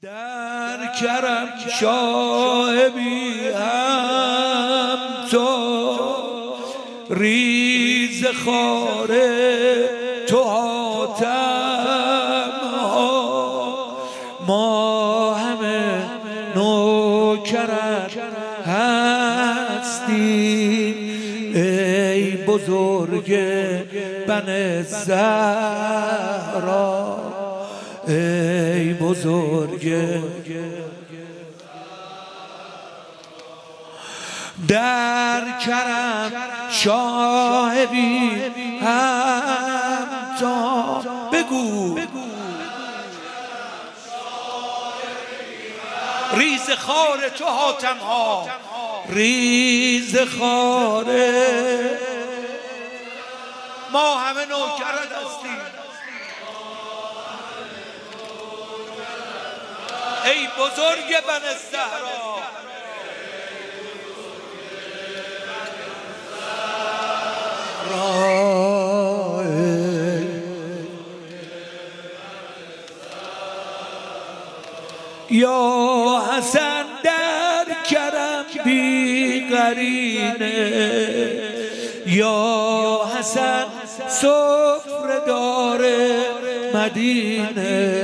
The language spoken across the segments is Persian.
در کرم شاهبی هم تو ریز خاره تو حاتم ها ما همه نوکرت هستیم ای بزرگ بن زهرا ای بزرگ در کرم شاهبی هم تا بگو ریز خار تو حاتم ها ریز خاره ما همه نوکرت هستیم ای بزرگ بن زهرا یا حسن در کرم بی قرینه یا حسن سفره دار مدینه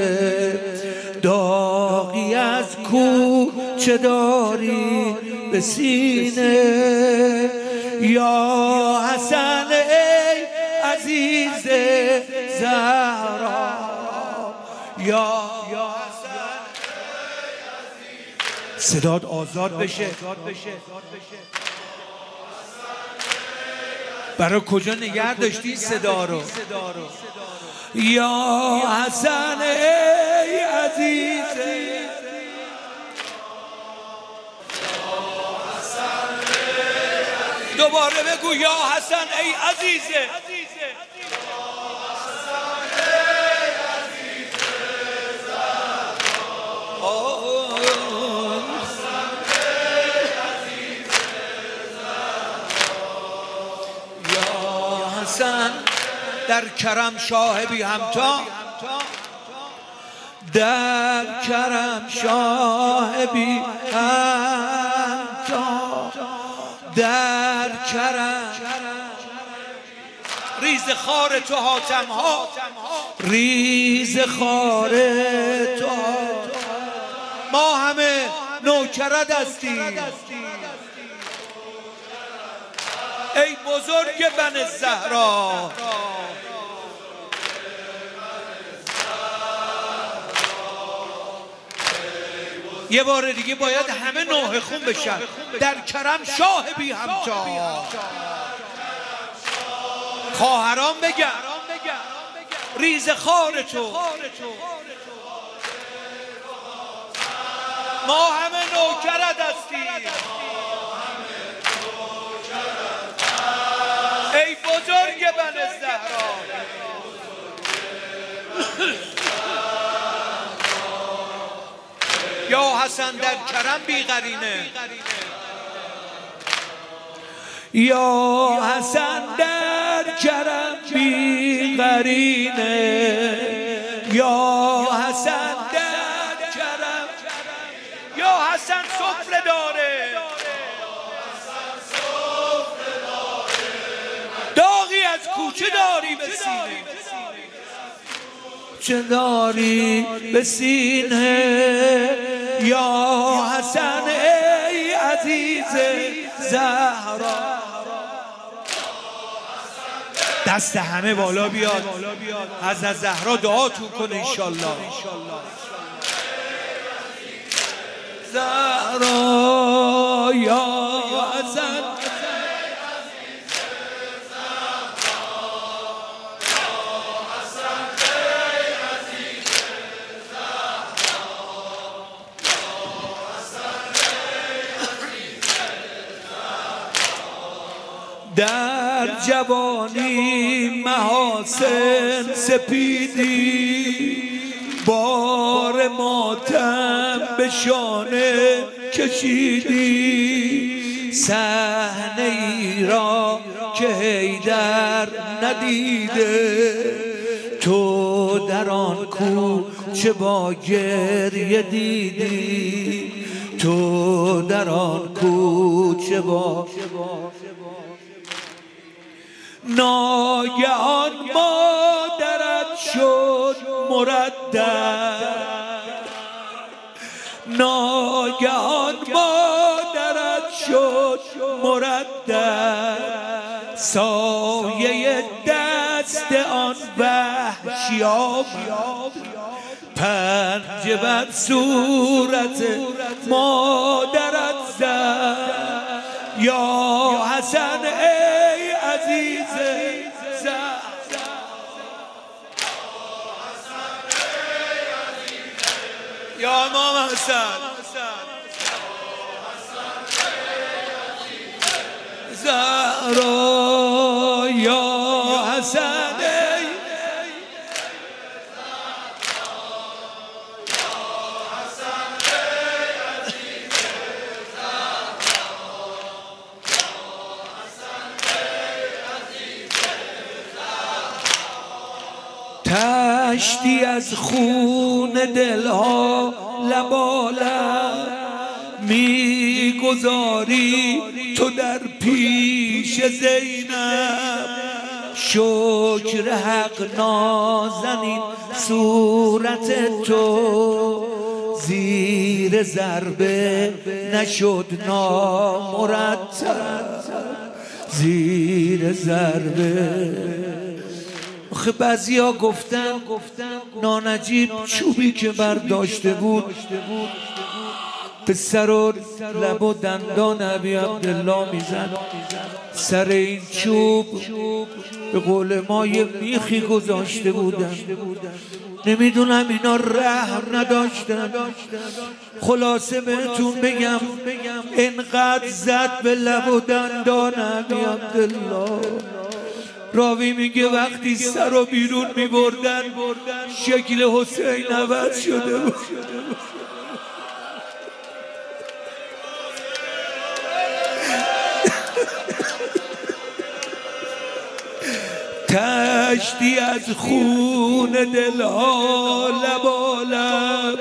داغی از کوچه داری به سینه یا حسن ای عزیز زهرا یا صدات آزاد بشه برای کجا نگه داشتی صدا رو یا حسن ای عزیز دوباره بگو یا حسن ای عزیزه در کرم شاهبی همتا در کرم شاهبی همتا در کرم ریز خار تو حاتم ها ریز خار تو ما همه نوکرت هستیم ای بزرگ بن زهرا یه بار دیگه باید همه نوحه خون بشن در کرم شاهبی همتا خواهران بگن ریز خار تو ما همه نوکرت هستیم ای بزرگ بن زهرا یا حسن در کرم بی قرینه یا حسن در کرم بی قرینه یا حسن در کرم یا حسن سفره داره داغی از کوچه داری به سینه چه داری به سینه یا حسن ای عزیز زهرا دست همه بالا بیاد حضرت زهرا دعاتون کنه انشالله زهرا یا حسن در جوانی محاسن سپیدی بار ماتم به شانه کشیدی صحنه ای را که حیدر ندیده تو در آن کو کوچه با گریه دیدی، تو در آن کوچه با ناگهان مادرت شد مردد، ناگهان مادرت شد مردد، سایه دست آن وحشی آمد، پنجه بر صورت مادرت زد. یا حسن ای عزیز زهر، یا امام حسن زهرا، یا حسن تشتی از خون دلها لبالب میگذاری تو در پیش زینب، شکر حق نازنین صورت تو زیر ضربه نشد نامرتب، زیر ضربه. آخه بعضیا گفتن نانجیب چوبی که برداشته بود به سر و لب و دندان ابی عبدالله میزد. سر این چوب به قول ما یه میخی گذاشته بودن، نمیدونم اینا رحم نداشتن. خلاصه بهتون بگم انقدر زد به لب و دندان ابی عبدالله، راوی میگه وقتی سر رو بیرون میبردن شکل حسین عوض شده بود. تشتی از خون دلها لبالب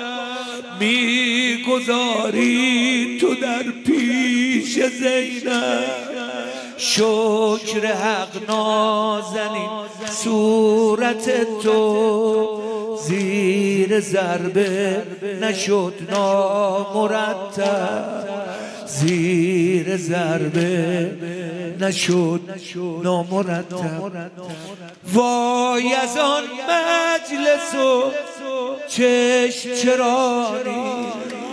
میگذاری تو در پیش زینب، شکر حق نازنین صورت تو زیر ضربه نشد نامرتب، زیر ضربه نشد نامرتب. وای از آن مجلس و چشم چرانی،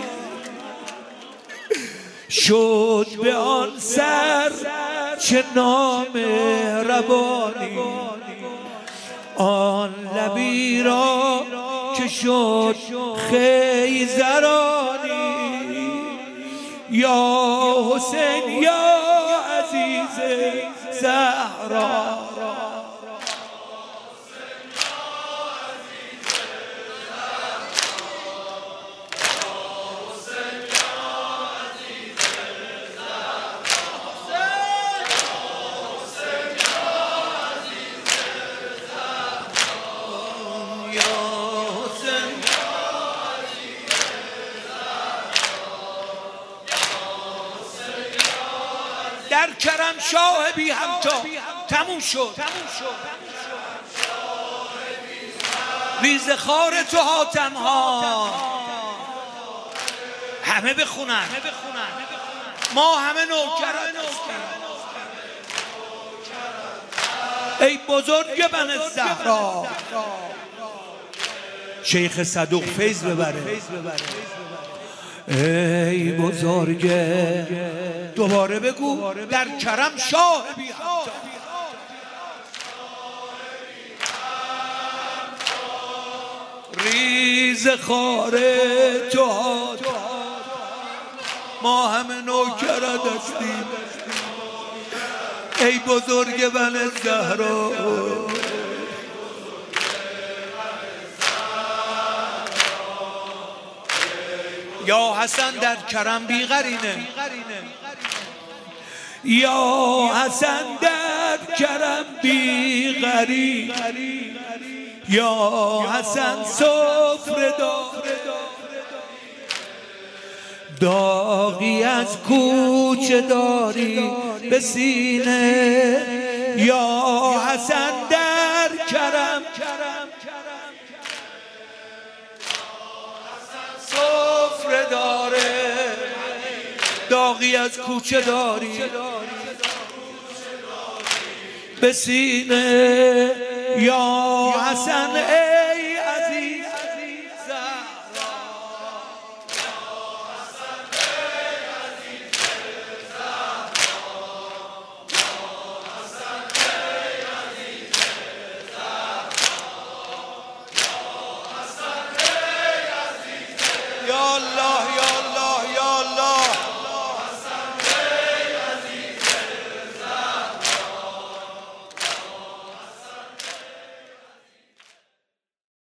شد به آن سر چه نامهربانی، آن لبی را که شد خیزرانی. یا حسین یا عزیز زهرا، در کرم شاه بی همتا تموم شد. ریز خار تو حاتم ها همه بخونن، ما همه نوکران ای بزرگ بن زهرا. شیخ صدوق فیض ببره. ای بزرگ، دوباره بگو در کرم شاه بی همتا. ریز خار تو ما همه نوکرت هستیم ای بزرگ بن زهرا. یا حسن در کرم بیغرینه، یا حسن در کرم بیغری، یا حسن سفره دار داغی از کوچه داری به سینه یا حسن در کرم سفره داره داغی از کوچه داری به سینه یا حسن ای عزیز زهرا یا الله